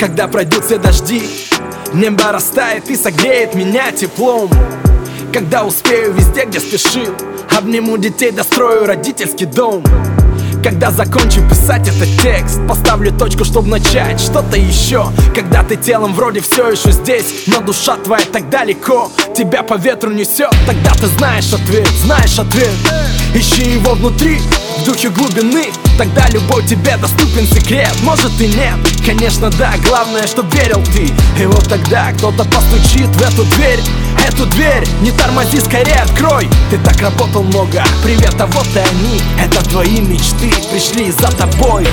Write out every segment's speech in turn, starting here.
Когда пройдут все дожди, небо растает и согреет меня теплом. Когда успею везде, где спешил, обниму детей, дострою родительский дом. Когда закончу писать этот текст, поставлю точку, чтобы начать что-то еще. Когда ты телом вроде все еще здесь, но душа твоя так далеко, тебя по ветру несет, тогда ты знаешь ответ, знаешь ответ. Ищи его внутри, в духе глубины, тогда любой тебе доступен секрет. Может и нет, конечно да, главное, чтоб верил ты. И вот тогда кто-то постучит в эту дверь. Эту дверь не тормози, скорее открой. Ты так работал много, привет, а вот и они. Это твои мечты, пришли за тобой.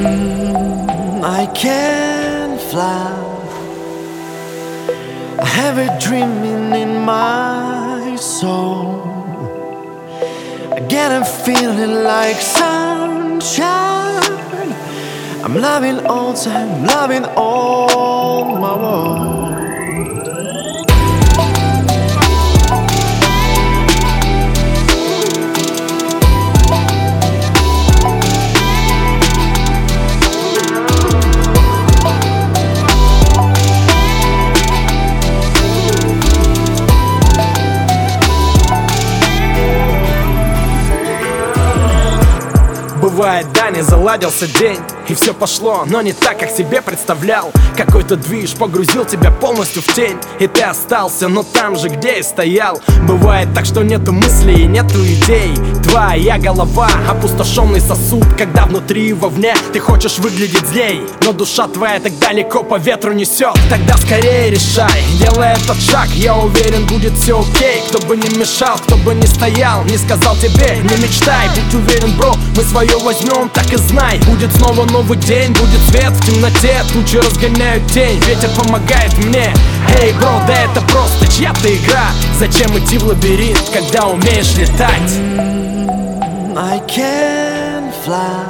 I can fly. I have a dreaming in my soul. I get a feeling like sunshine. I'm loving all time, loving all my world. Бывает, да, не заладился день, и все пошло, но не так, как себе представлял. Какой-то движ погрузил тебя полностью в тень, и ты остался, но там же, где и стоял. Бывает так, что нету мыслей, нету идей. Твоя голова — опустошенный сосуд, когда внутри и вовне ты хочешь выглядеть злей, но душа твоя так далеко по ветру несет. Тогда скорее решай, делай этот шаг, я уверен, будет все окей. Кто бы не мешал, кто бы не стоял, не сказал тебе, не мечтай. Будь уверен, бро, мы свое возьмем, так и знай. Будет снова новый день, будет свет в темноте, тучи разгоняют тень, ветер помогает мне. Эй, бро, да это просто чья-то игра. Зачем идти в лабиринт, когда умеешь летать? I can fly.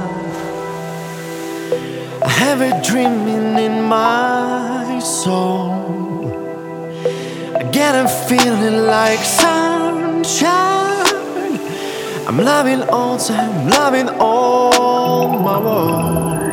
I have a dreaming in my soul. I get a feeling like sunshine. I'm loving all time, loving all my world.